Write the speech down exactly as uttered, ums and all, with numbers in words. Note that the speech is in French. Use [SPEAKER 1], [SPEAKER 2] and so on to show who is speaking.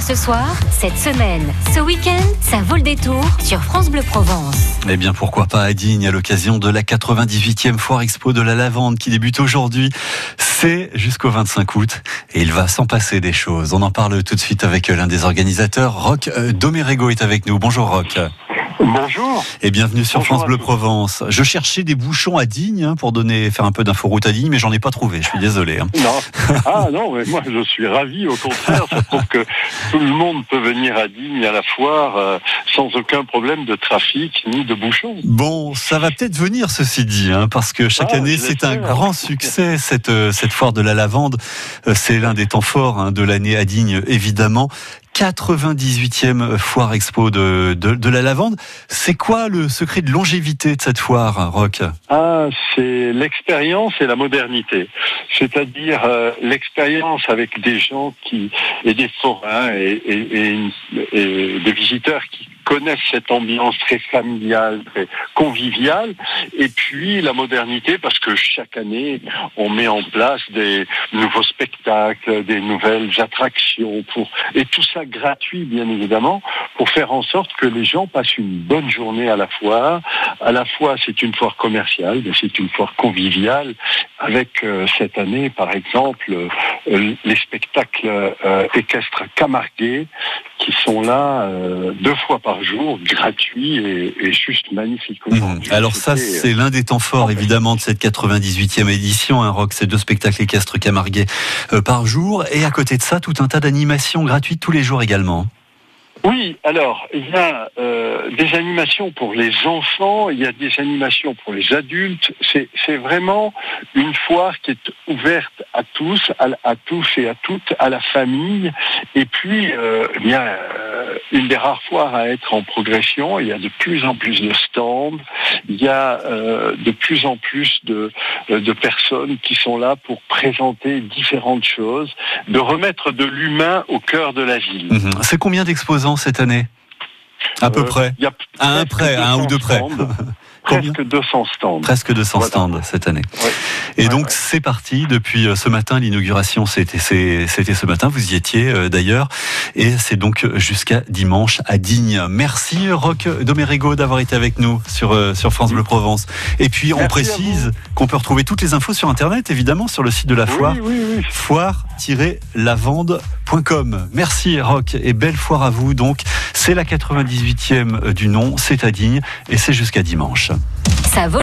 [SPEAKER 1] venir ce soir, cette semaine, ce week-end, ça vaut le détour sur France Bleu Provence.
[SPEAKER 2] Eh bien, pourquoi pas à Digne, à l'occasion de la quatre-vingt-dix-huitième Foire Expo de la Lavande qui débute aujourd'hui. C'est jusqu'au vingt-cinq août et il va s'en passer des choses. On en parle tout de suite avec l'un des organisateurs. Roch Domerego est avec nous. Bonjour Roch.
[SPEAKER 3] Bonjour.
[SPEAKER 2] Et bienvenue sur
[SPEAKER 3] Bonjour
[SPEAKER 2] France Bleu Provence. Je cherchais des bouchons à Digne hein, pour donner, faire un peu d'inforoute à Digne, mais j'en ai pas trouvé. Je suis désolé. Hein.
[SPEAKER 3] Non. Ah non, mais moi je suis ravi. Au contraire, ça prouve que tout le monde peut venir à Digne à la foire euh, sans aucun problème de trafic ni de bouchons.
[SPEAKER 2] Bon, ça va peut-être venir ceci dit, hein, parce que chaque
[SPEAKER 3] ah,
[SPEAKER 2] année c'est un grand succès cette cette foire de la Lavande. C'est l'un des temps forts hein, de l'année à Digne, évidemment. quatre-vingt-dix-huitième foire expo de, de, de la Lavande. C'est quoi le secret de longévité de cette foire, Roch ?
[SPEAKER 3] Ah, c'est l'expérience et la modernité. C'est-à-dire euh, l'expérience avec des gens qui et des forains et, et, et, et des visiteurs qui connaissent cette ambiance très familiale, très conviviale, et puis la modernité parce que chaque année on met en place des nouveaux spectacles, des nouvelles attractions pour et tout ça gratuit bien évidemment pour faire en sorte que les gens passent une bonne journée à la foire. À la fois c'est une foire commerciale, mais c'est une foire conviviale avec euh, cette année par exemple euh, les spectacles euh, équestres Camarguais qui sont là euh, deux fois par jour, gratuits et, et juste magnifiques.
[SPEAKER 2] Mmh. Alors ça, c'est l'un des temps forts évidemment de cette quatre-vingt-dix-huitième édition, hein, Roch, c'est deux spectacles équestres Camarguais euh, par jour, et à côté de ça, tout un tas d'animations gratuites tous les jours également.
[SPEAKER 3] Oui, alors, il y a euh, des animations pour les enfants, il y a des animations pour les adultes. C'est, c'est vraiment une foire qui est ouverte à tous, à, à tous et à toutes, à la famille. Et puis, euh, il y a euh, une des rares foires à être en progression. Il y a de plus en plus de stands. Il y a euh, de plus en plus de, de personnes qui sont là pour présenter différentes choses, de remettre de l'humain au cœur de la ville.
[SPEAKER 2] Mmh. C'est combien d'exposants cette année ? À peu
[SPEAKER 3] euh,
[SPEAKER 2] près.
[SPEAKER 3] Y a
[SPEAKER 2] à un près, à un ou deux près.
[SPEAKER 3] Presque deux cents stands.
[SPEAKER 2] Presque deux cents voilà. stands cette année.
[SPEAKER 3] Ouais.
[SPEAKER 2] Et
[SPEAKER 3] ouais,
[SPEAKER 2] donc
[SPEAKER 3] ouais.
[SPEAKER 2] c'est parti depuis ce matin. L'inauguration c'était, c'était ce matin. Vous y étiez euh, d'ailleurs. Et c'est donc jusqu'à dimanche à Digne. Merci Roch Domerego d'avoir été avec nous sur, euh, sur France Bleu Provence. Et puis Merci on précise qu'on peut retrouver toutes les infos sur Internet, évidemment, sur le site de la foire.
[SPEAKER 3] Oui, oui, oui.
[SPEAKER 2] foire tiret lavande point com. Merci Roch et belle foire à vous. Donc c'est la quatre-vingt-dix-huitième du nom, c'est à Digne et c'est jusqu'à dimanche.
[SPEAKER 1] Ça vaut